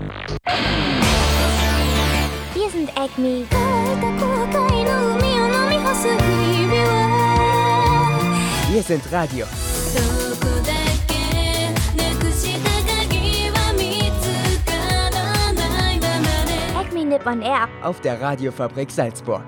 Wir sind Acme. Wir sind Radio. Acme Nippon Air. Auf der Radiofabrik Salzburg.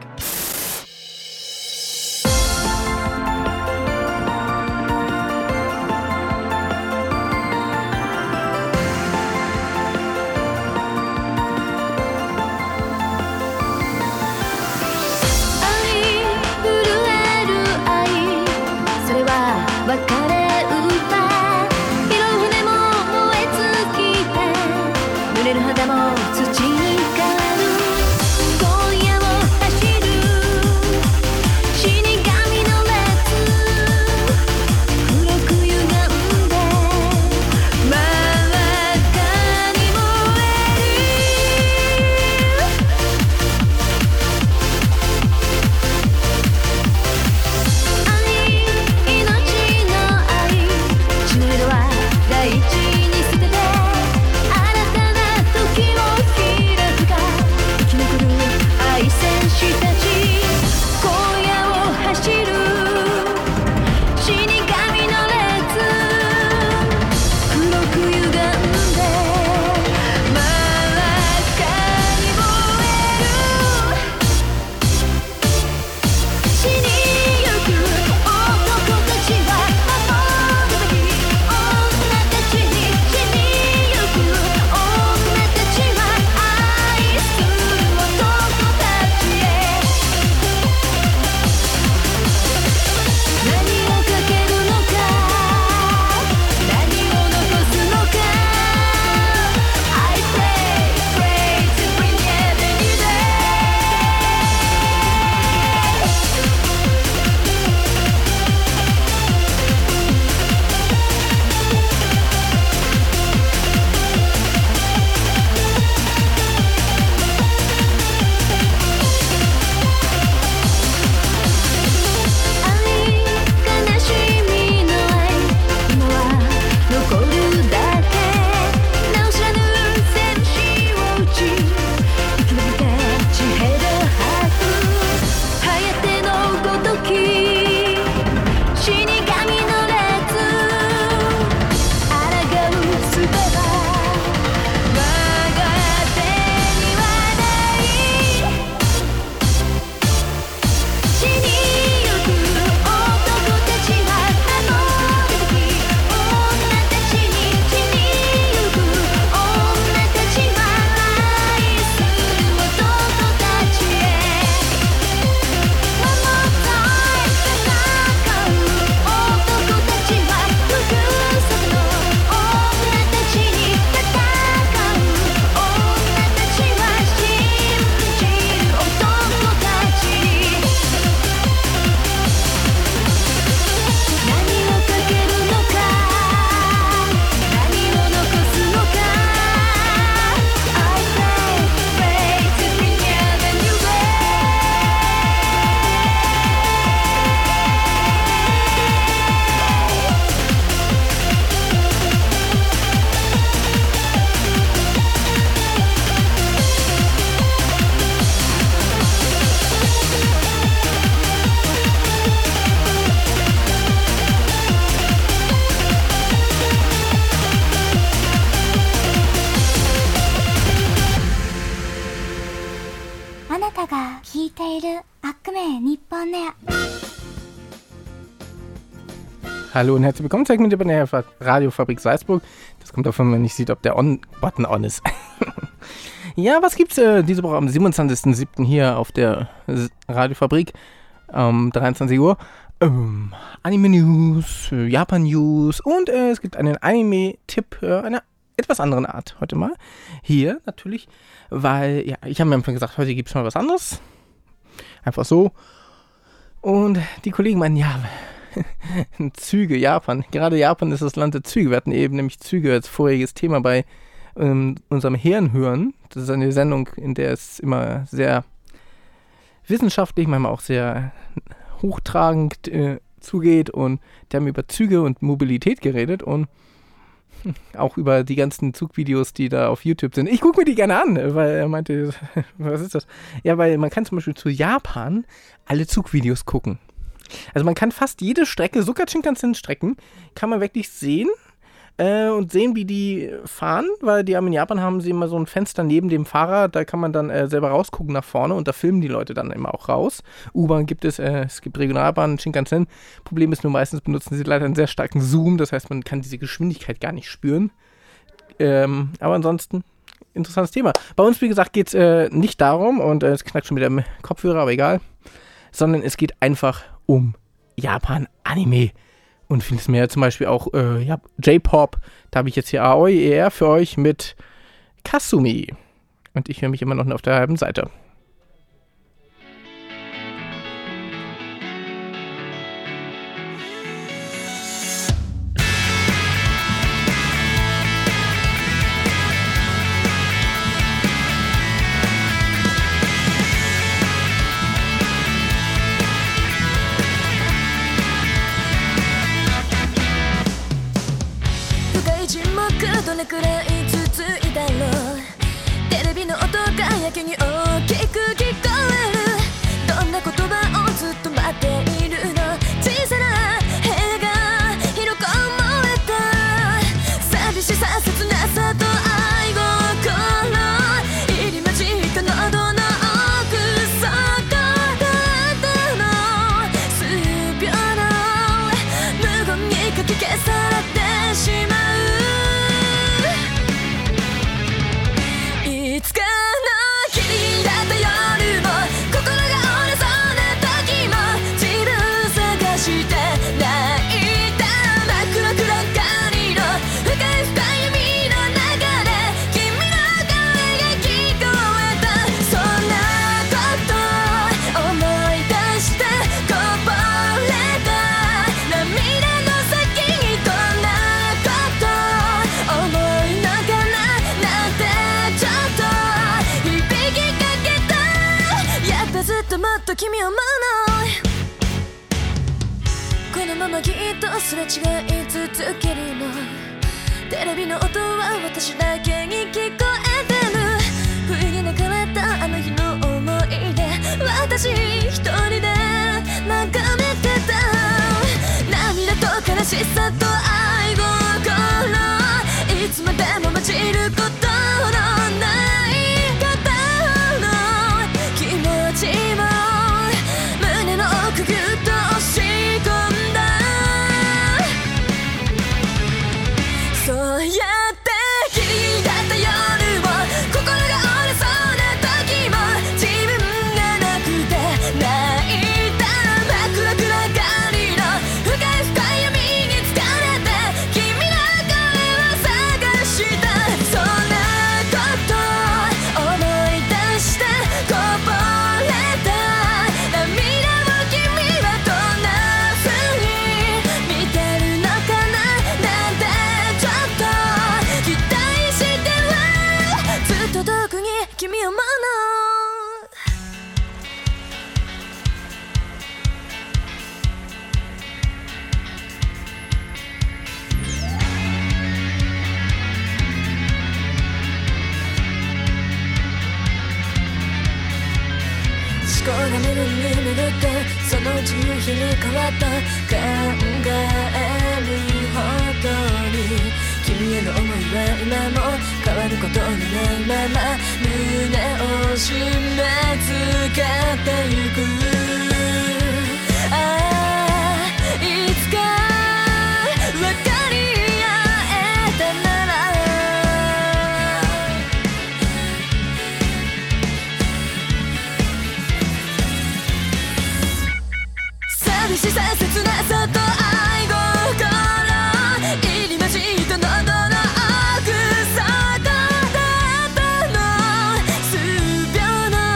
Hallo und herzlich willkommen zurück mit der Radiofabrik Salzburg. Das kommt davon, wenn man nicht sieht, ob der On-Button on ist. Ja, was gibt's diese Woche am 27.07. hier auf der Radiofabrik? 23 Uhr. Anime News, Japan News und es gibt einen Anime-Tipp einer etwas anderen Art heute mal. Hier natürlich, weil, ja, ich habe mir einfach gesagt, heute gibt's mal was anderes. Einfach so. Und die Kollegen meinen, ja, Züge, Japan. Gerade Japan ist das Land der Züge. Wir hatten eben nämlich Züge als voriges Thema bei unserem Herrenhören. Das ist eine Sendung, in der es immer sehr wissenschaftlich, manchmal auch sehr hochtragend zugeht, und die haben über Züge und Mobilität geredet, und Auch über die ganzen Zugvideos, die da auf YouTube sind. Ich gucke mir die gerne an, weil er meinte, was ist das? Ja, weil man kann zum Beispiel zu Japan alle Zugvideos gucken. Also man kann fast jede Strecke, sogar Shinkansen-Strecken, kann man wirklich sehen und sehen, wie die fahren, weil die in Japan haben sie immer so ein Fenster neben dem Fahrer, da kann man dann selber rausgucken nach vorne und da filmen die Leute dann immer auch raus. U-Bahn gibt es, es gibt Regionalbahnen, Shinkansen. Problem ist nur, meistens benutzen sie leider einen sehr starken Zoom, das heißt, man kann diese Geschwindigkeit gar nicht spüren. Aber ansonsten, interessantes Thema. Bei uns, wie gesagt, geht es nicht darum, und es knackt schon wieder im Kopfhörer, aber egal, sondern es geht einfach um Japan-Anime. Und vieles mehr, zum Beispiel auch J-Pop. Da habe ich jetzt hier Aoi ER für euch mit Kasumi. Und ich höre mich immer noch auf der halben Seite. どれくらい続いたろうテレビの音がやけに大きく聞こえるどんな言葉をずっと待っているの小さな部屋が広く思えた寂しさ切なさと愛心入り混じった喉の奥底だったの数秒の無言にかき消されてしまういつかの君だった夜も心が折れそうな時も自分探して泣いた真っ黒暗がりの深い深い闇の中で君の声が聞こえたそんなこと思い出してこぼれた涙の先にどんなこと思いのかななんてちょっと響きかけたやっぱずっともっと君を思うのこのままきっとすれ違い続けるのテレビの音は私だけに聞こえてる不意に流れたあの日の思い出私一人で眺めてた涙と悲しさと愛心いつまでも混じることのない方の気持ちも胸の奥ぎゅっと押し込んだそうやって君だった夜も心が折れそうな時も自分がなくて泣いた真っ黒暗がりの深い深い闇に疲れて君の声を探したそんなこと思い出してこぼれた涙を君はどんな風に見てるのかななんてちょっと期待してるずっと遠くに君を思うの思考が巡り巡ってそのうち夕日に変わった考えるほどに君への思いは今も変わることのないまま胸を締め付けてゆくああいつか分かり合えたなら寂しさ切なさと愛心入り混じった喉の奥底だったの数秒の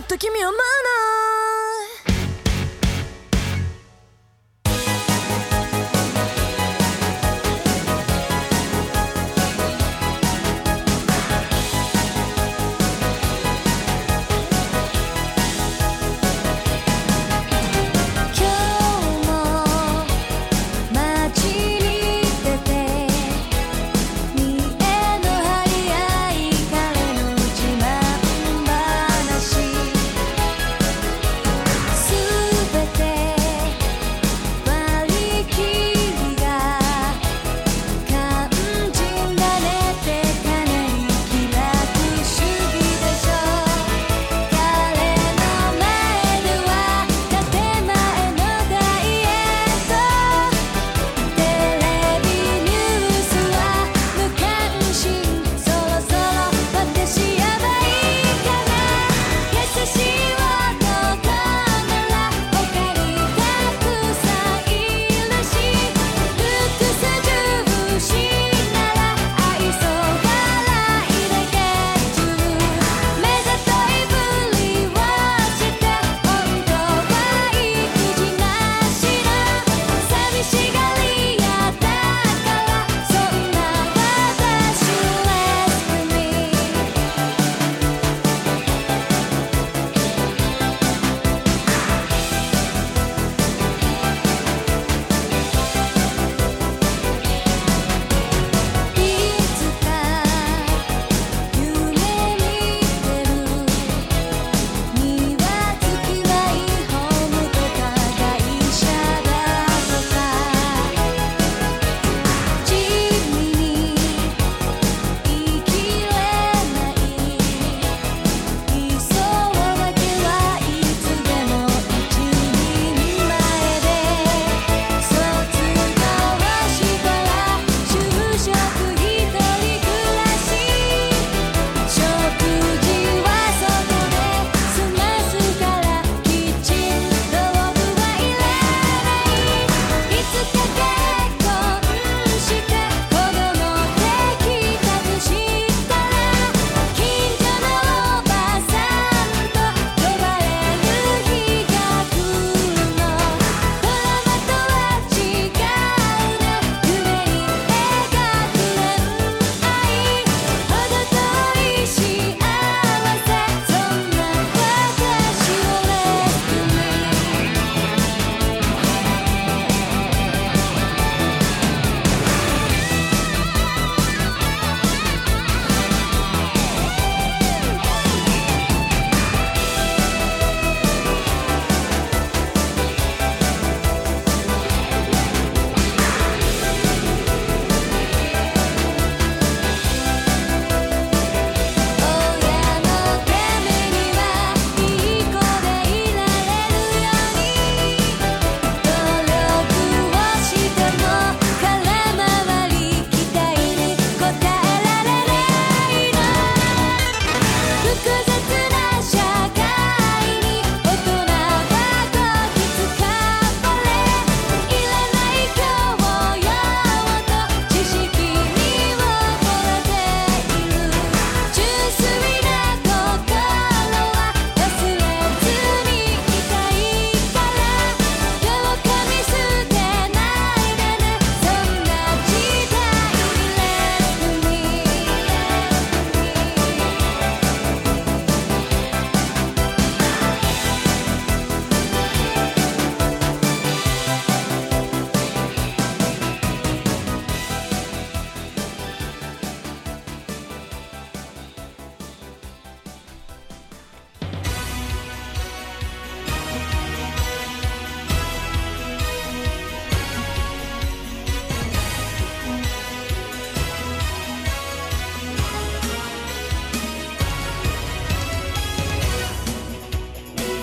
っと君を思わない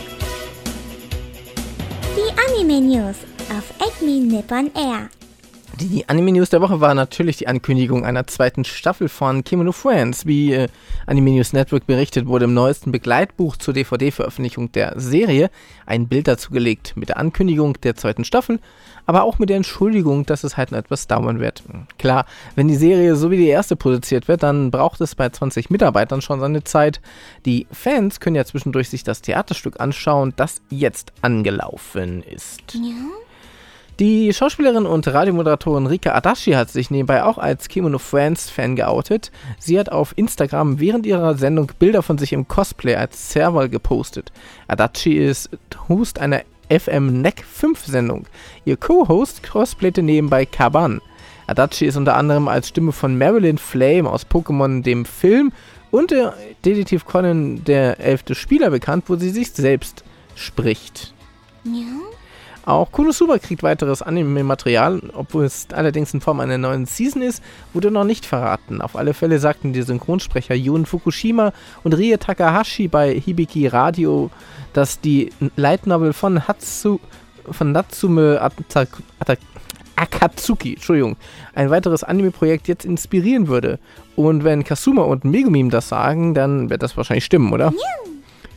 Anime News auf Acme Nippon Air. Die Anime-News der Woche war natürlich die Ankündigung einer zweiten Staffel von Kemono no Friends. Wie Anime News Network berichtet, wurde im neuesten Begleitbuch zur DVD-Veröffentlichung der Serie ein Bild dazu gelegt mit der Ankündigung der zweiten Staffel, aber auch mit der Entschuldigung, dass es halt noch etwas dauern wird. Klar, wenn die Serie so wie die erste produziert wird, dann braucht es bei 20 Mitarbeitern schon seine Zeit. Die Fans können ja zwischendurch sich das Theaterstück anschauen, das jetzt angelaufen ist. Ja. Die Schauspielerin und Radiomoderatorin Rika Adachi hat sich nebenbei auch als Kemono no Friends Fan geoutet. Sie hat auf Instagram während ihrer Sendung Bilder von sich im Cosplay als Serval gepostet. Adachi ist Host einer FM NEC 5 Sendung. Ihr Co-Host cosplayte nebenbei Kaban. Adachi ist unter anderem als Stimme von Marilyn Flame aus Pokémon dem Film und der Detektiv Conan der 11. Spieler bekannt, wo sie sich selbst spricht. Ja. Auch Konosuba kriegt weiteres Anime-Material, obwohl es allerdings in Form einer neuen Season ist, wurde noch nicht verraten. Auf alle Fälle sagten die Synchronsprecher Jun Fukushima und Rie Takahashi bei Hibiki Radio, dass die Light Novel von Natsume Akatsuki, ein weiteres Anime-Projekt jetzt inspirieren würde. Und wenn Kasuma und Megumin das sagen, dann wird das wahrscheinlich stimmen, oder? Ja.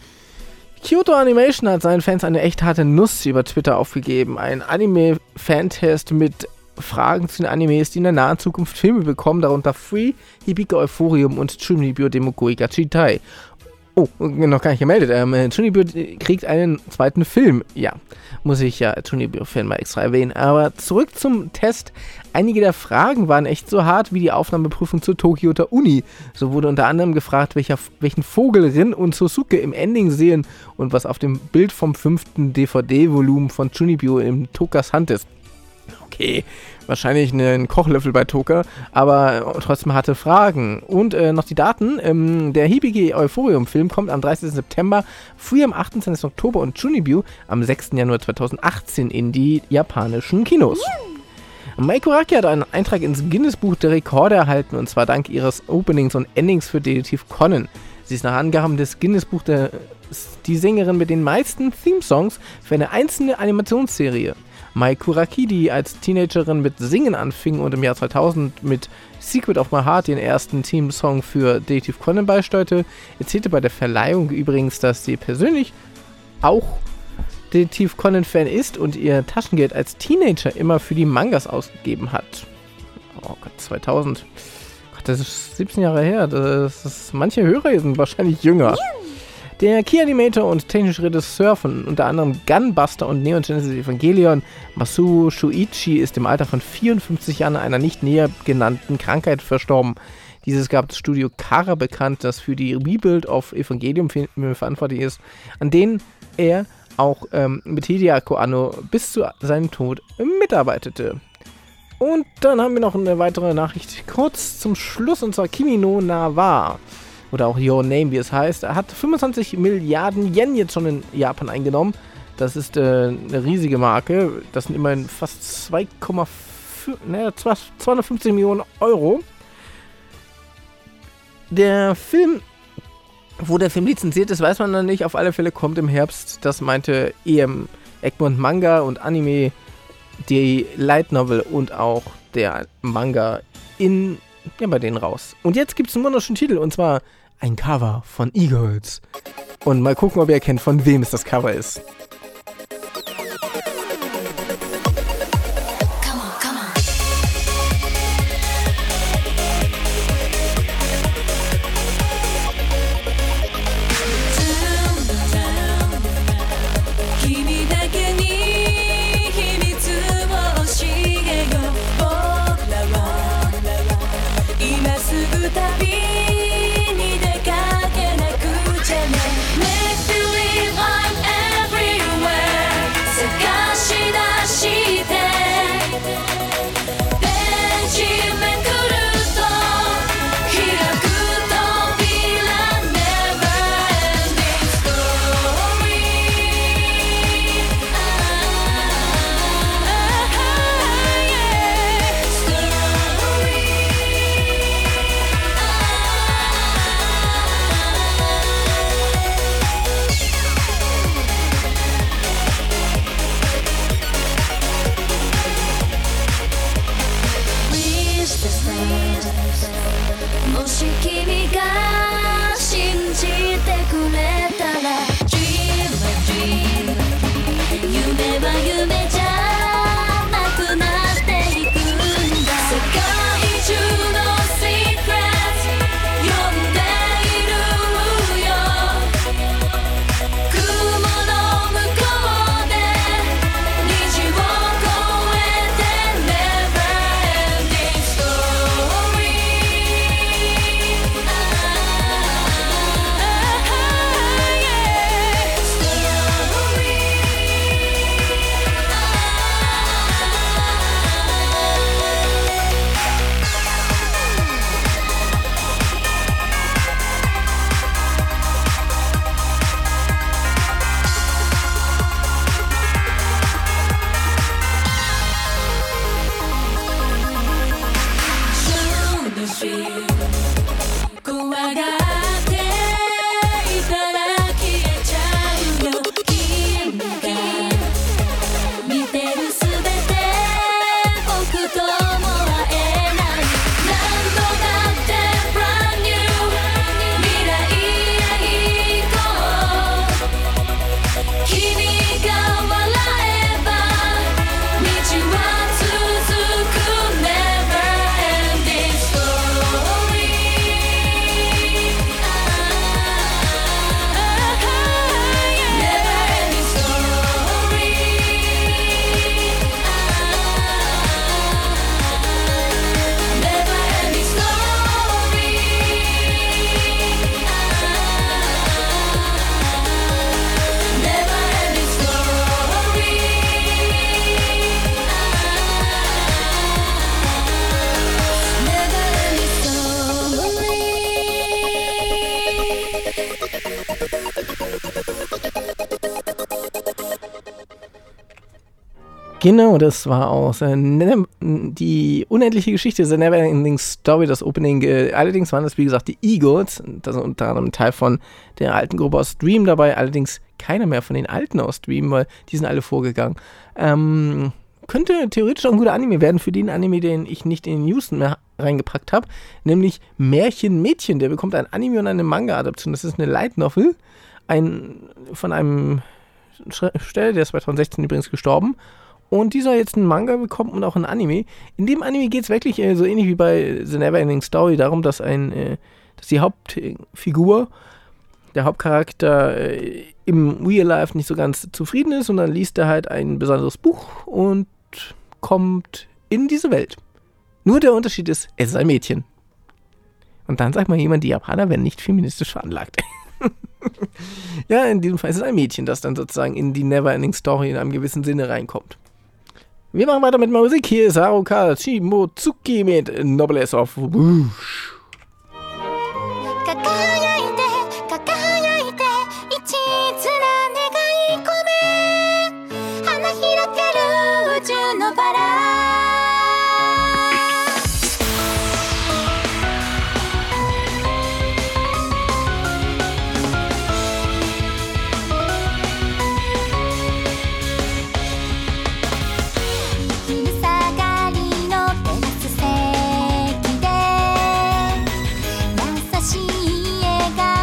Kyoto Animation hat seinen Fans eine echt harte Nuss über Twitter aufgegeben. Ein Anime-Fantest mit Fragen zu den Animes, die in der nahen Zukunft Filme bekommen, darunter Free, Hibika Euphorium und Chunibyo Demokoi Gachitai. Oh, noch gar nicht gemeldet. Chunibyo kriegt einen zweiten Film. Ja, muss ich ja Chunibyo-Fan mal extra erwähnen. Aber zurück zum Test. Einige der Fragen waren echt so hart wie die Aufnahmeprüfung zur Tokioter Uni. So wurde unter anderem gefragt, welchen Vogel Rin und Sosuke im Ending sehen und was auf dem Bild vom 5. DVD-Volumen von Chunibyo in Tokas Hand ist. Okay, wahrscheinlich ein Kochlöffel bei Toka, aber trotzdem harte Fragen. Und noch die Daten. Der Hibiki Euphorium-Film kommt am 30. September, Free am 28. Oktober und Chunibyo am 6. Januar 2018 in die japanischen Kinos. Mai Kuraki hat einen Eintrag ins Guinness-Buch der Rekorde erhalten, und zwar dank ihres Openings und Endings für Detektiv Conan. Sie ist nach Angaben des Guinness-Buch die Sängerin mit den meisten Theme-Songs für eine einzelne Animationsserie. Mai Kuraki, die als Teenagerin mit Singen anfing und im Jahr 2000 mit Secret of My Heart den ersten Theme-Song für Detektiv Conan beisteuerte, erzählte bei der Verleihung übrigens, dass sie persönlich auch Detektiv Conan-Fan ist und ihr Taschengeld als Teenager immer für die Mangas ausgegeben hat. Oh Gott, 2000. Gott, das ist 17 Jahre her. Manche Hörer sind wahrscheinlich jünger. Der Key-Animator und technische Regisseur von unter anderem Gunbuster und Neon Genesis Evangelion, Masuo Shuichi, ist im Alter von 54 Jahren an einer nicht näher genannten Krankheit verstorben. Dieses gab das Studio Kara bekannt, das für die Rebuild of Evangelion-Filme verantwortlich ist, an denen er auch mit Hideaki Anno bis zu seinem Tod mitarbeitete. Und dann haben wir noch eine weitere Nachricht kurz zum Schluss, und zwar Kimi no Na wa, oder auch Your Name, wie es heißt. Er hat 25 Milliarden Yen jetzt schon in Japan eingenommen. Das ist eine riesige Marke. Das sind immerhin fast 250 Millionen Euro. Wo der Film lizenziert ist, weiß man noch nicht. Auf alle Fälle kommt im Herbst, das meinte Egmont Manga und Anime, die Light Novel und auch der Manga bei denen raus. Und jetzt gibt es einen wunderschönen Titel, und zwar ein Cover von E-Girls. Und mal gucken, ob ihr erkennt, von wem es das Cover ist. Make believe I'm everyone. Genau, das war aus die unendliche Geschichte, The Neverending Story, das Opening. Allerdings waren das, wie gesagt, die Eagles. Das ist unter anderem ein Teil von der alten Gruppe aus Dream dabei. Allerdings keiner mehr von den alten aus Dream, weil die sind alle vorgegangen. Könnte theoretisch auch ein guter Anime werden für den Anime, den ich nicht in den News mehr reingepackt habe. Nämlich Märchen-Mädchen. Der bekommt ein Anime und eine Manga-Adaption. Das ist eine Light Novel. Von einem Schriftsteller, der ist 2016 übrigens gestorben. Und dieser jetzt einen Manga bekommt und auch ein Anime. In dem Anime geht es wirklich so ähnlich wie bei The Neverending Story darum, dass die Hauptfigur, der Hauptcharakter im Real Life nicht so ganz zufrieden ist und dann liest er halt ein besonderes Buch und kommt in diese Welt. Nur der Unterschied ist, es ist ein Mädchen. Und dann sagt mal jemand, die Japaner werden nicht feministisch veranlagt. Ja, in diesem Fall ist es ein Mädchen, das dann sozusagen in die Neverending Story in einem gewissen Sinne reinkommt. Wir machen weiter mit Musik. Hier ist Haruka Shimotsuki mit Noblesse of Rouge. 優しい笑顔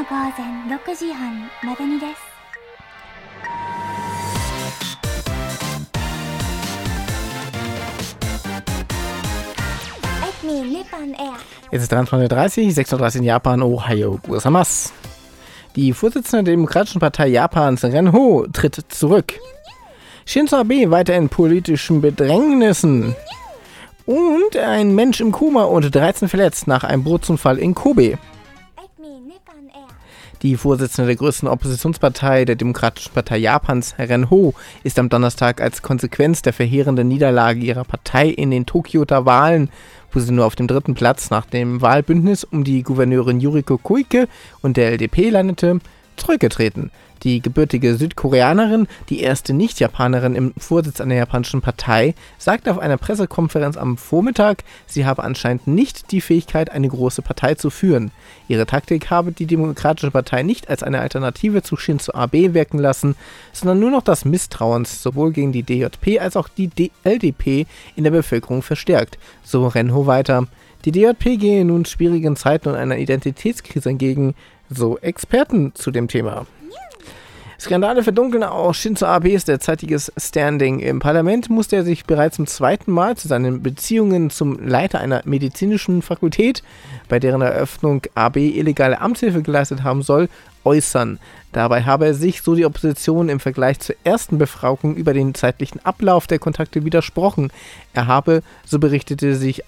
午前6時半までにです。Acme Nippon Air. Jetzt ist 23:30, 6:30 in Japan, Ohio, gozaimasu. Die Vorsitzende der Demokratischen Partei Japans, Renho, tritt zurück. Shinzo Abe weiter in politischen Bedrängnissen. Und ein Mensch im Koma und 13 verletzt nach einem Bootsunfall in Kobe. Acme Nippon Air. Die Vorsitzende der größten Oppositionspartei der Demokratischen Partei Japans, Renho, ist am Donnerstag als Konsequenz der verheerenden Niederlage ihrer Partei in den Tokioter Wahlen, wo sie nur auf dem 3. Platz nach dem Wahlbündnis um die Gouverneurin Yuriko Koike und der LDP landete, zurückgetreten. Die gebürtige Südkoreanerin, die erste Nicht-Japanerin im Vorsitz einer japanischen Partei, sagte auf einer Pressekonferenz am Vormittag, sie habe anscheinend nicht die Fähigkeit, eine große Partei zu führen. Ihre Taktik habe die Demokratische Partei nicht als eine Alternative zu Shinzo Abe wirken lassen, sondern nur noch das Misstrauen sowohl gegen die DJP als auch die LDP in der Bevölkerung verstärkt, so Renho weiter. Die DJP gehe nun schwierigen Zeiten und einer Identitätskrise entgegen, so Experten zu dem Thema. Skandale verdunkeln auch Shinzo Abes derzeitiges Standing. Im Parlament musste er sich bereits zum 2. Mal zu seinen Beziehungen zum Leiter einer medizinischen Fakultät, bei deren Eröffnung Abe illegale Amtshilfe geleistet haben soll, äußern. Dabei habe er sich, so die Opposition, im Vergleich zur ersten Befragung über den zeitlichen Ablauf der Kontakte widersprochen. Er habe, so berichtigte sich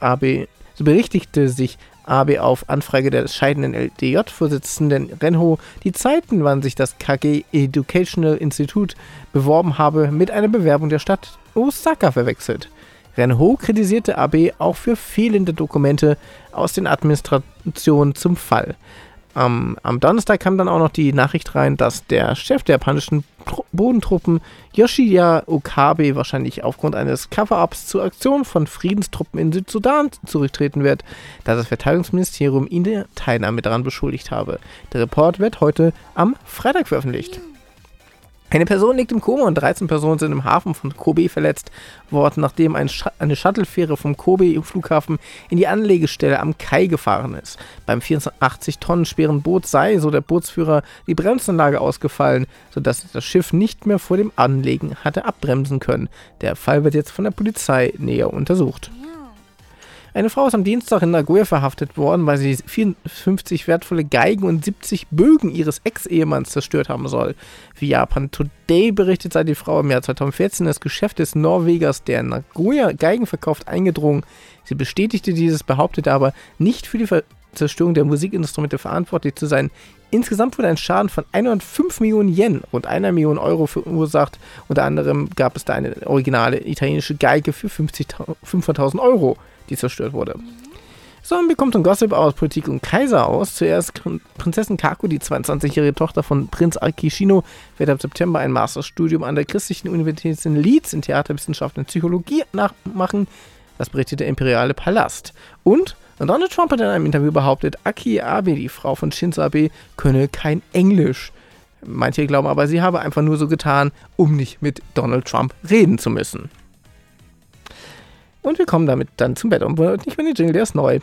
Abe auf Anfrage der scheidenden LDJ-Vorsitzenden Renho die Zeiten, wann sich das KG Educational Institute beworben habe, mit einer Bewerbung der Stadt Osaka verwechselt. Renho kritisierte Abe auch für fehlende Dokumente aus den Administrationen zum Fall. Am Donnerstag kam dann auch noch die Nachricht rein, dass der Chef der japanischen Bodentruppen Yoshida Okabe wahrscheinlich aufgrund eines Cover-Ups zur Aktion von Friedenstruppen in Südsudan zurücktreten wird, da das Verteidigungsministerium ihn der Teilnahme daran beschuldigt habe. Der Report wird heute am Freitag veröffentlicht. Eine Person liegt im Koma und 13 Personen sind im Hafen von Kobe verletzt worden, nachdem eine Shuttlefähre vom Kobe-Flughafen in die Anlegestelle am Kai gefahren ist. Beim 84 Tonnen schweren Boot sei, so der Bootsführer, die Bremsanlage ausgefallen, sodass das Schiff nicht mehr vor dem Anlegen hatte abbremsen können. Der Fall wird jetzt von der Polizei näher untersucht. Eine Frau ist am Dienstag in Nagoya verhaftet worden, weil sie 54 wertvolle Geigen und 70 Bögen ihres Ex-Ehemanns zerstört haben soll. Wie Japan Today berichtet, sei die Frau im Jahr 2014 in das Geschäft des Norwegers, der in Nagoya Geigen verkauft, eingedrungen. Sie bestätigte dieses, behauptete aber, nicht für die Zerstörung der Musikinstrumente verantwortlich zu sein. Insgesamt wurde ein Schaden von 105 Millionen Yen, rund 1 Million Euro, verursacht. Unter anderem gab es da eine originale italienische Geige für 500.000 Euro, die zerstört wurde. So, und wir kommen zum Gossip aus Politik und Kaiser aus. Zuerst Prinzessin Kaku, die 22-jährige Tochter von Prinz Akishino, wird ab September ein Masterstudium an der Christlichen Universität in Leeds in Theaterwissenschaften und Psychologie nachmachen. Das berichtet der Imperiale Palast. Und Donald Trump hat in einem Interview behauptet, Aki Abe, die Frau von Shinzo Abe, könne kein Englisch. Manche glauben aber, sie habe einfach nur so getan, um nicht mit Donald Trump reden zu müssen. Und wir kommen damit dann zum Wetter. Und nicht mehr den Jingle, der ist neu.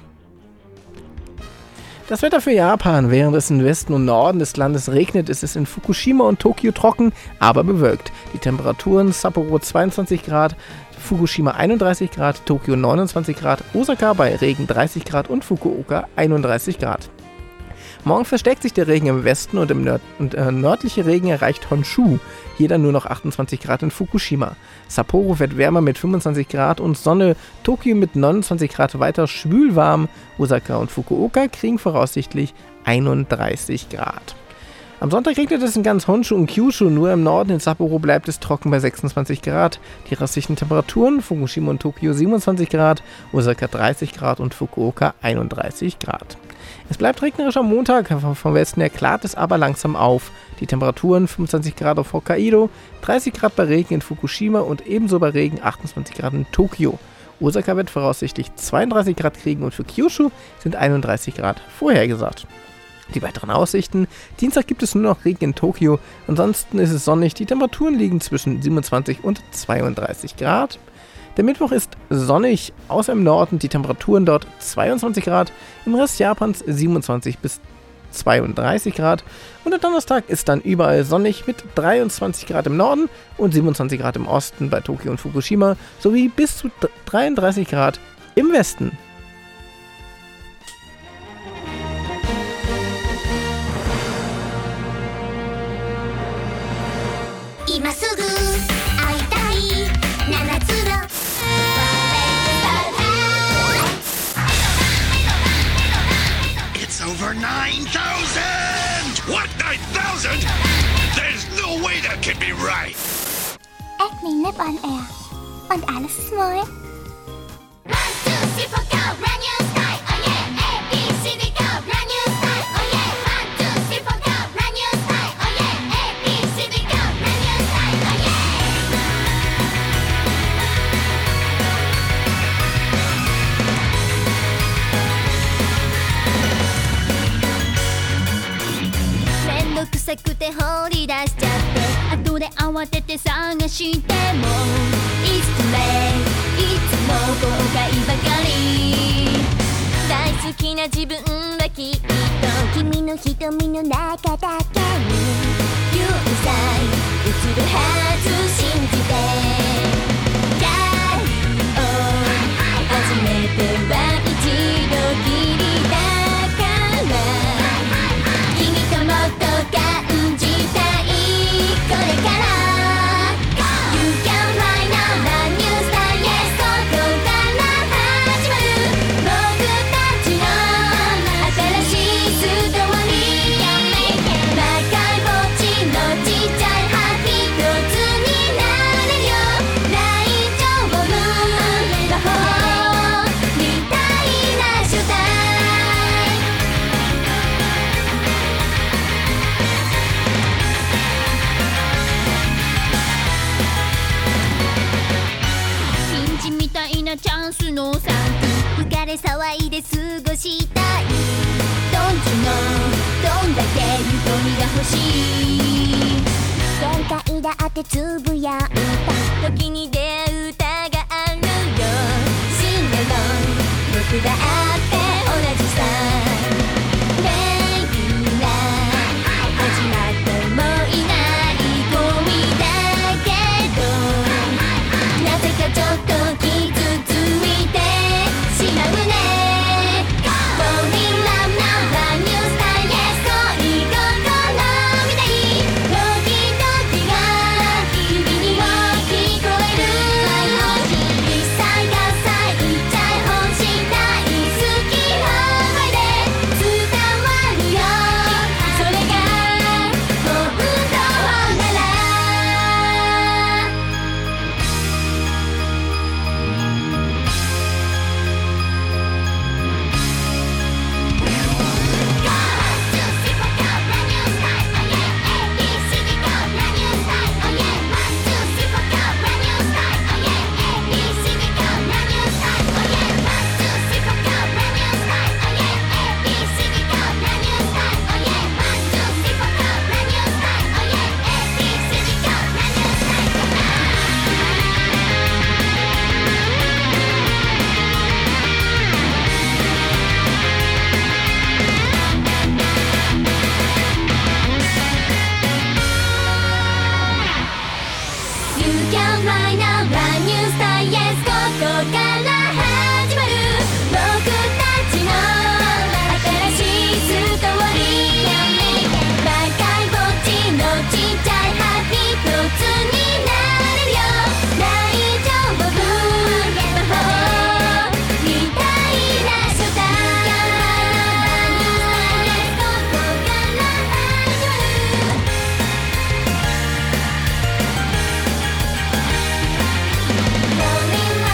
Das Wetter für Japan. Während es im Westen und Norden des Landes regnet, ist es in Fukushima und Tokio trocken, aber bewölkt. Die Temperaturen: Sapporo 22 Grad, Fukushima 31 Grad, Tokio 29 Grad, Osaka bei Regen 30 Grad und Fukuoka 31 Grad. Morgen verstärkt sich der Regen im Westen und nördliche Regen erreicht Honshu, hier dann nur noch 28 Grad in Fukushima. Sapporo wird wärmer mit 25 Grad und Sonne, Tokio mit 29 Grad weiter schwülwarm, Osaka und Fukuoka kriegen voraussichtlich 31 Grad. Am Sonntag regnet es in ganz Honshu und Kyushu, nur im Norden in Sapporo bleibt es trocken bei 26 Grad. Die restlichen Temperaturen: Fukushima und Tokio 27 Grad, Osaka 30 Grad und Fukuoka 31 Grad. Es bleibt regnerisch am Montag, vom Westen her klart es aber langsam auf. Die Temperaturen: 25 Grad auf Hokkaido, 30 Grad bei Regen in Fukushima und ebenso bei Regen 28 Grad in Tokio. Osaka wird voraussichtlich 32 Grad kriegen und für Kyushu sind 31 Grad vorhergesagt. Die weiteren Aussichten: Dienstag gibt es nur noch Regen in Tokio, ansonsten ist es sonnig, die Temperaturen liegen zwischen 27 und 32 Grad. Der Mittwoch ist sonnig, außer im Norden, die Temperaturen dort 22 Grad, im Rest Japans 27 bis 32 Grad. Und der Donnerstag ist dann überall sonnig mit 23 Grad im Norden und 27 Grad im Osten bei Tokio und Fukushima sowie bis zu 33 Grad im Westen. It's over 9,000! What, 9,000? There's no way that can be right! Acme Nippon Air. Und alles ist neu. 臭くて放り出しちゃって後で慌てて探してもいつも後悔ばかり大好きな自分はきっと君の瞳の中だけに有罪映るはず信じてやろう初めては一度きりだから君ともっと感じたいこれから You can fly now brand new star yes ここから始まる僕たちの新しいストーリー魔界墓地のちっちゃい葉一つになれるよ大丈夫魔法みたいな初代ピンチみたいなチャンスの3区浮かれ騒いで過ごしたい Don't you know どんだけゆとりが欲しい限界だってつぶやいた時に出会う歌があるよ死んでも僕だって同じさレギュラー始まってもいないゴミだけどなぜかちょっと傷ついてしまうね Falling love now brand new star yes 恋心みたいドキドキが指にも聞こえる一切合切いっちゃい欲しい大好き思いで伝わるよそれが本当ならRolling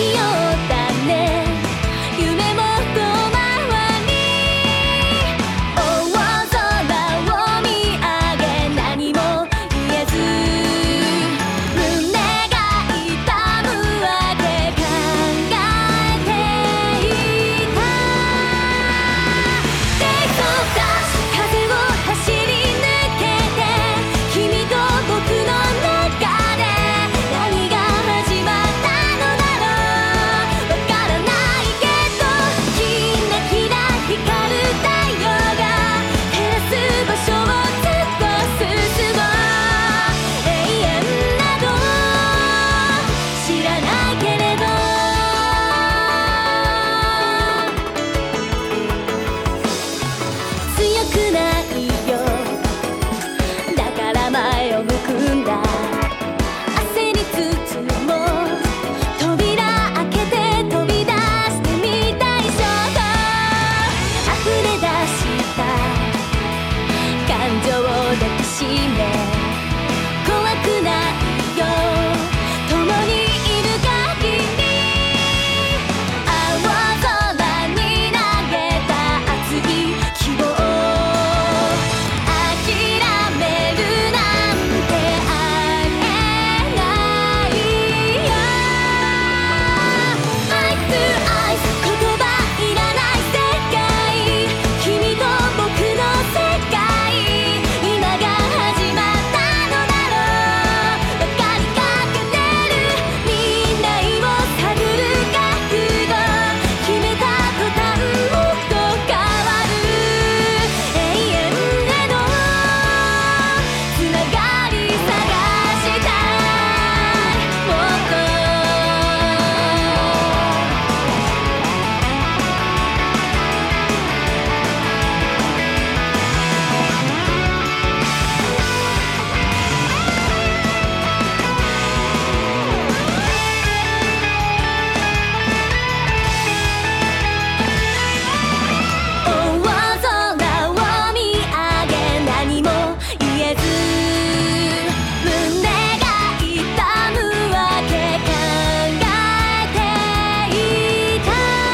よったね夢も遠回り大空を見上げ何も言えず胸が痛むわけ考えていた低速だ風を走り抜けて君と僕の中で何が始まったのだろうわからないけどキラキラ光る太陽が照らす場所をずっと進もう永遠など知らないけれど強くないよだから前を向くんだ焦りつつも扉開けて飛び出してみたい衝動溢れ出した感情を抱きしめ怖くないよ共にいる限り青空に投げた熱い希望諦めるなんてありえないよ Eye to eyes 言葉いらない世界君と僕の世界今が始まったのだろう分かりかけてる未来を探る覚悟決めた途端もっと変わる永遠へのつながり探したいもっと大空を見上げ何も言えず胸が痛むわけ考えていた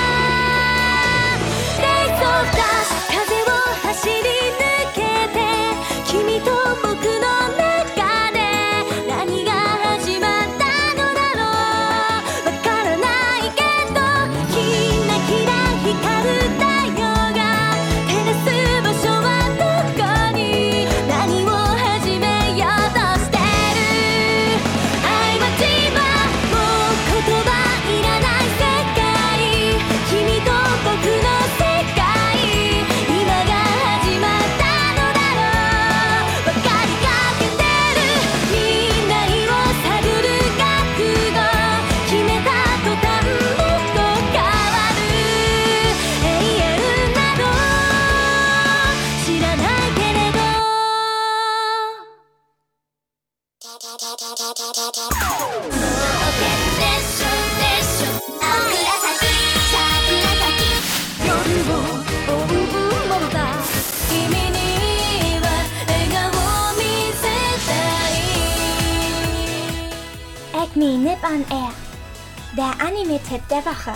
低速だ風を走り抜けて君と僕の中で何が始まったのだろうわからないけどキラキラ光る太陽が照らす場所はどこに何を始めようとしてる愛は自慢もう言葉いらない世界君と僕の世界今が始まったのだろう分かりかけてる未来を探る覚悟決めた途端もっと変わる永遠など知らないけれど夜を追うものだ君には笑顔見せたい Acme Nip on Air. Der Anime-Tipp der Woche.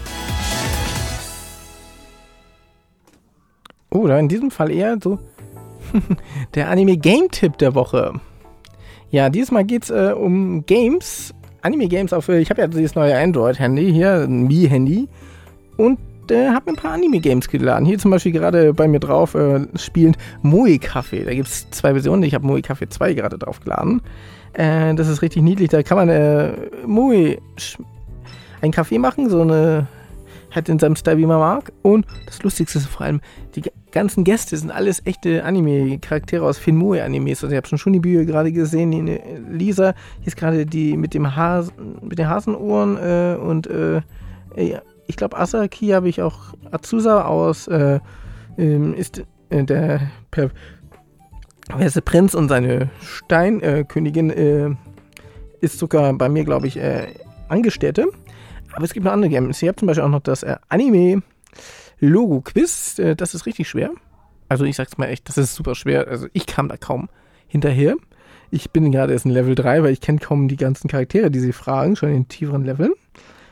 Oder in diesem Fall eher so der Anime-Game-Tipp der Woche. Ja, diesmal geht's um Games, Anime-Games auf, ich habe ja dieses neue Android-Handy hier, ein Mi-Handy, und habe mir ein paar Anime-Games geladen. Hier zum Beispiel gerade bei mir drauf spielend Moe Café. Da gibt es 2 Versionen, ich habe Moe Café 2 gerade drauf geladen. Das ist richtig niedlich, da kann man Moe einen Kaffee machen, so eine, halt in seinem Style, wie man mag. Und das Lustigste ist vor allem, die ganzen Gäste sind alles echte Anime-Charaktere aus Finmoe-Animes. Also ich habe schon Shunibyo gerade gesehen, die Lisa, hier ist gerade die mit dem mit den Hasenohren und ich glaube Asaki habe ich auch Azusa aus ist der perverse Prinz und seine Steinkönigin ist sogar bei mir, glaube ich, Angestellte. Aber es gibt noch andere Games. Ich habe zum Beispiel auch noch das Anime-Logo-Quiz. Das ist richtig schwer. Also ich sag's mal echt, das ist super schwer. Also ich kam da kaum hinterher. Ich bin gerade erst in Level 3, weil ich kenne kaum die ganzen Charaktere, die sie fragen, schon in tieferen Leveln.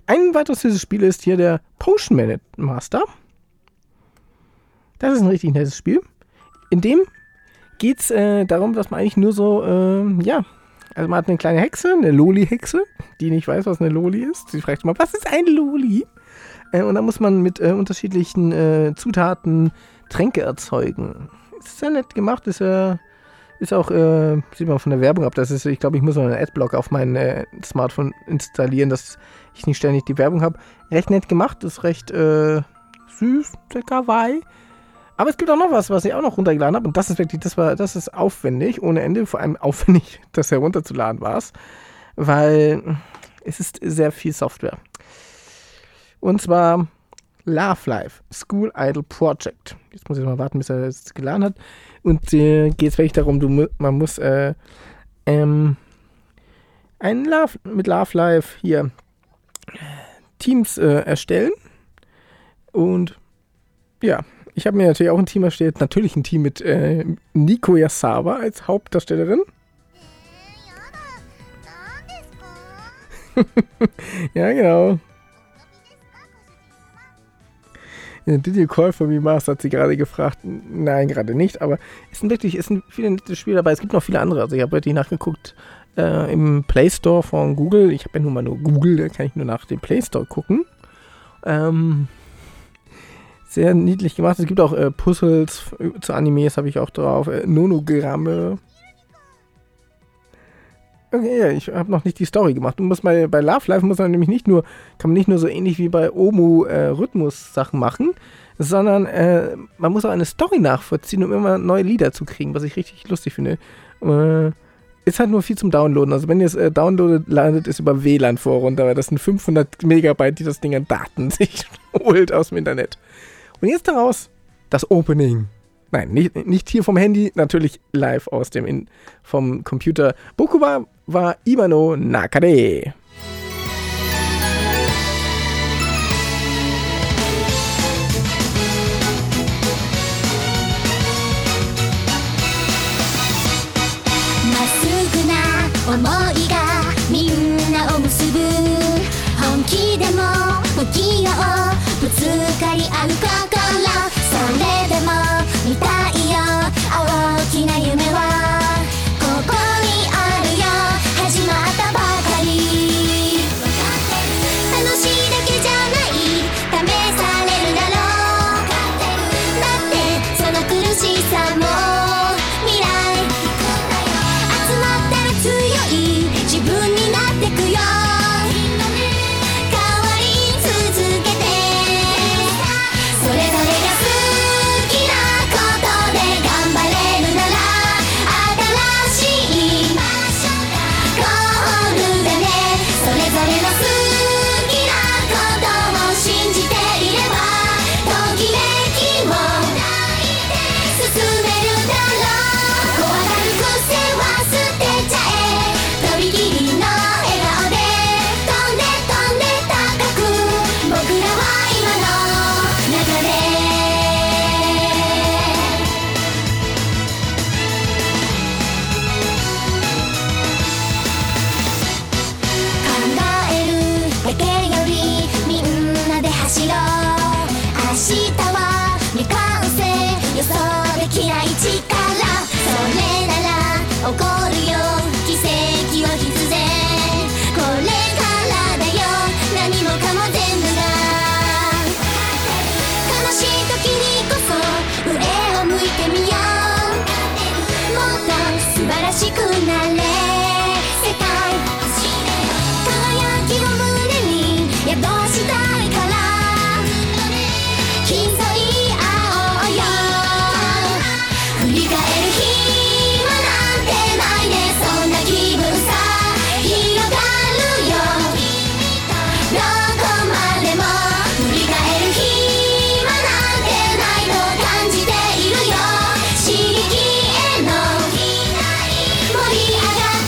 Ein weiteres dieses Spiel ist hier der Potion Master. Das ist ein richtig nettes Spiel. In dem geht es darum, dass man eigentlich nur so, also man hat eine kleine Hexe, eine Loli-Hexe, die nicht weiß, was eine Loli ist. Sie fragt immer, was ist ein Loli? Und dann muss man mit unterschiedlichen Zutaten Tränke erzeugen. Ist sehr nett gemacht, ist auch, sieht man von der Werbung ab, das ist, ich glaube, ich muss noch einen Adblock auf mein Smartphone installieren, dass ich nicht ständig die Werbung habe. Recht nett gemacht, ist recht süß, sehr kawaii. Aber es gibt auch noch was ich auch noch runtergeladen habe und das ist wirklich, das ist aufwendig, ohne Ende, vor allem aufwendig, das herunterzuladen war es, weil es ist sehr viel Software. Und zwar Love Life, School Idol Project. Jetzt muss ich mal warten, bis er das geladen hat. Und geht es wirklich darum, man muss mit Love Life hier Teams erstellen. Und ja, ich habe mir natürlich auch ein Team erstellt. Natürlich ein Team mit Nico Yasawa als Hauptdarstellerin. Ja, genau. Did you call for me, Master, hat sie gerade gefragt. Nein, gerade nicht, aber es sind viele nette Spiele dabei. Es gibt noch viele andere. Also ich habe wirklich nachgeguckt im Play Store von Google. Ich habe ja nun mal nur Google, da kann ich nur nach dem Play Store gucken. Sehr niedlich gemacht. Es gibt auch Puzzles zu Animes, habe ich auch drauf. Nonogramme. Okay, ja, ich habe noch nicht die Story gemacht. Du musst bei Love Life kann man nicht nur so ähnlich wie bei Omu Rhythmus-Sachen machen, sondern man muss auch eine Story nachvollziehen, um immer neue Lieder zu kriegen, was ich richtig lustig finde. Ist halt nur viel zum Downloaden. Also wenn ihr es downloadet, landet es über WLAN runter, weil das sind 500 Megabyte, die das Ding an Daten sich holt aus dem Internet. Und jetzt daraus das Opening. Nein, nicht hier vom Handy, natürlich live vom Computer. Bokuwa wa ima no naka de. 盛り上が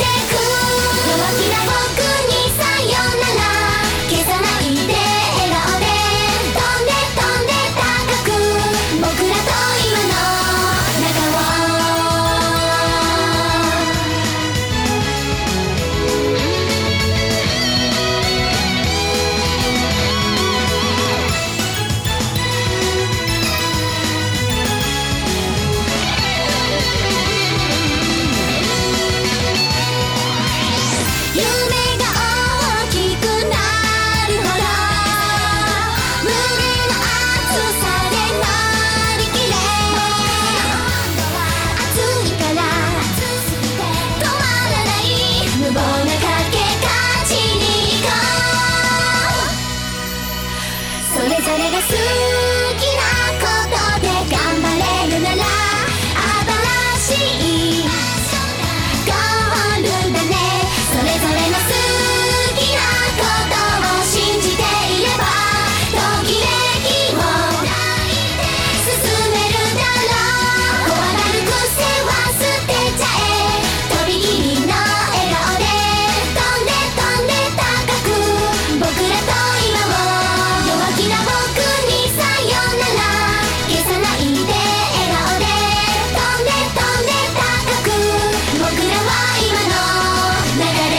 それぞれが好きなことで頑張れるなら新しいゴールだね。それぞれの好きなことを信じていればときめきを進めるだろう。怖がる癖は捨てちゃえ。とびきりの笑顔で飛んで飛んで高く僕らと今を弱気な僕にさよなら消さないで笑顔で飛んで飛んで高く僕らは今の流れ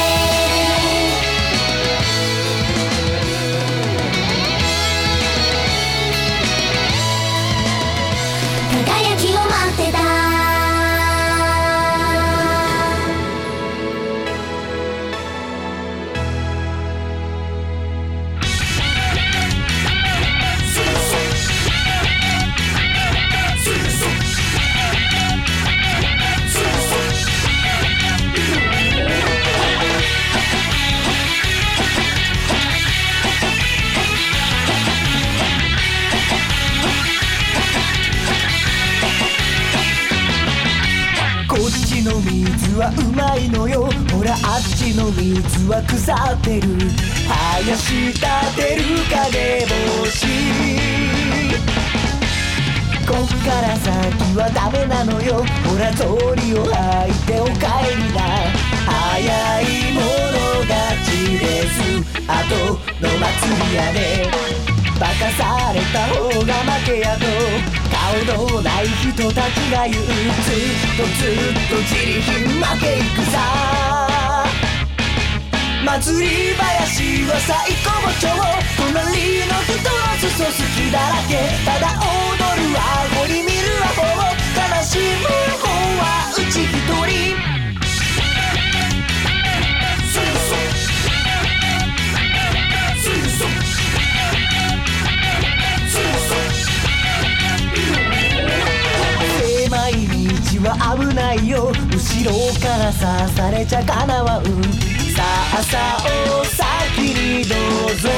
輝きを待ってた。 こっちの水はうまいのよ、ほらあっちの水は腐ってる。生やしたてる影星、こっから先はダメなのよ、ほら草履を履いてお帰りな。早い者勝ちです、あとの祭りやね。バカされた方が負けやと顔のない人たちが言う。ずっとずっと自利品負けいくさ。祭り林は最高潮、隣の人の裾好きだらけ。ただ踊るアホに見るアホを悲しむ方はうち一人。狭い道は危ないよ、後ろから刺されちゃかなわん。さあさあお先にどうぞ。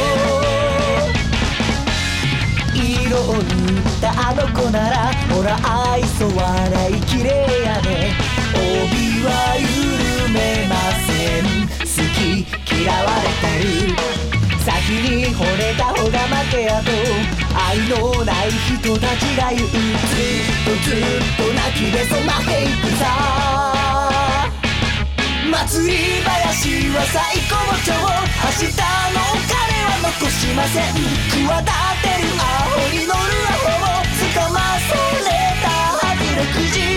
色を塗ったあの子ならほら愛想笑いきれいやね。帯は緩めません、好き嫌われてる。先に惚れた方が負けやと愛のない人たちが言う。ずっとずっと泣きべそ負けいくさ。祭り林は最高潮、明日のお金は残しません。企てるアホに乗るアホを捕まされたはずれくじ。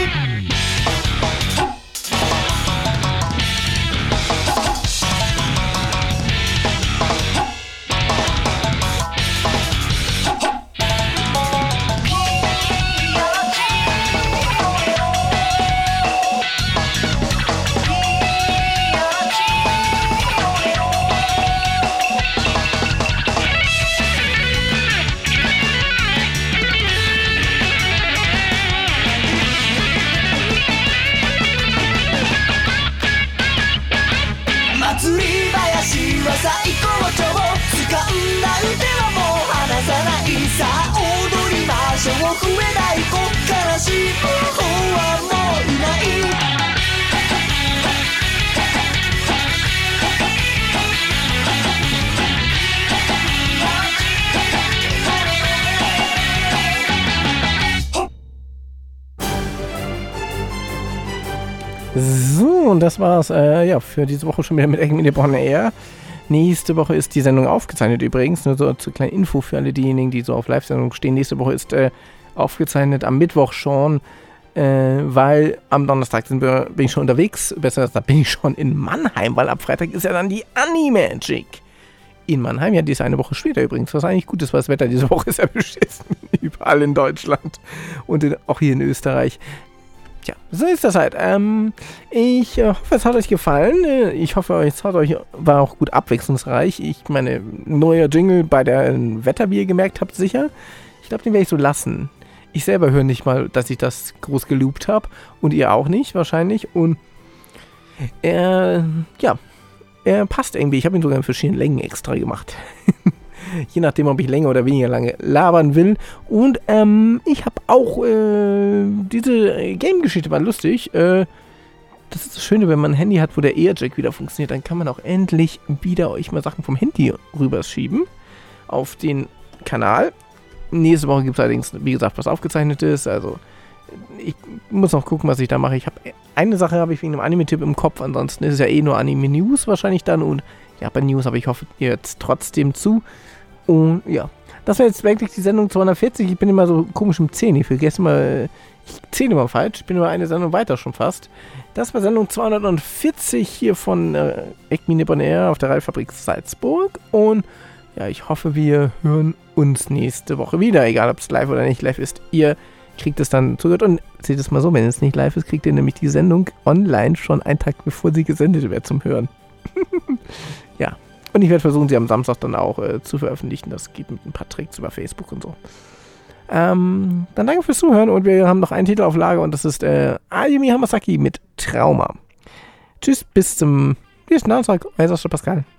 最高潮、掴んだ腕はもう離さない。さあ踊りましょう笛太鼓、悲しい方はもういない。 So, und das war's ja, für diese Woche schon wieder mit Eggmine on Air. Nächste Woche ist die Sendung aufgezeichnet übrigens, nur so zur kleinen Info für alle diejenigen, die so auf Live-Sendungen stehen. Nächste Woche ist aufgezeichnet am Mittwoch schon, weil am Donnerstag bin ich schon unterwegs, besser gesagt, bin ich schon in Mannheim, weil ab Freitag ist ja dann die Animagic in Mannheim. Ja, die ist eine Woche später übrigens, was eigentlich gut ist, weil das Wetter diese Woche ist ja beschissen, überall in Deutschland und auch hier in Österreich. Tja, so ist das halt. Ich hoffe, es hat euch gefallen. Ich hoffe, es war auch gut abwechslungsreich. Ich meine, neuer Jingle bei der Wetter, wie ihr gemerkt habt, sicher. Ich glaube, den werde ich so lassen. Ich selber höre nicht mal, dass ich das groß geloopt habe. Und ihr auch nicht, wahrscheinlich. Und er passt irgendwie. Ich habe ihn sogar in verschiedenen Längen extra gemacht. Je nachdem, ob ich länger oder weniger lange labern will. Und ich habe auch diese Game-Geschichte war lustig. Das ist das Schöne, wenn man ein Handy hat, wo der Airjack wieder funktioniert, dann kann man auch endlich wieder euch mal Sachen vom Handy rüberschieben auf den Kanal. Nächste Woche gibt es allerdings, wie gesagt, was Aufgezeichnetes. Also ich muss noch gucken, was ich da mache. Eine Sache habe ich wegen einem Anime-Tipp im Kopf. Ansonsten ist es ja eh nur Anime-News wahrscheinlich dann. Und ja, bei News, aber ich hoffe, ihr hört trotzdem zu. Und ja, das war jetzt wirklich die Sendung 240. Ich bin immer so komisch im Zählen. Ich vergesse mal, ich zähle immer falsch. Ich bin immer eine Sendung weiter schon fast. Das war Sendung 240 hier von Acme Nippon Air auf der Radiofabrik Salzburg. Und ja, ich hoffe, wir hören uns nächste Woche wieder. Egal, ob es live oder nicht live ist. Ihr kriegt es dann zugehört. Und seht es mal so, wenn es nicht live ist, kriegt ihr nämlich die Sendung online schon einen Tag bevor sie gesendet wird zum Hören. Ja. Und ich werde versuchen, sie am Samstag dann auch zu veröffentlichen. Das geht mit ein paar Tricks über Facebook und so. Dann danke fürs Zuhören und wir haben noch einen Titel auf Lager und das ist Ayumi Hamasaki mit Trauma. Tschüss, bis zum nächsten Donnerstag. Euer Sascha Pascal.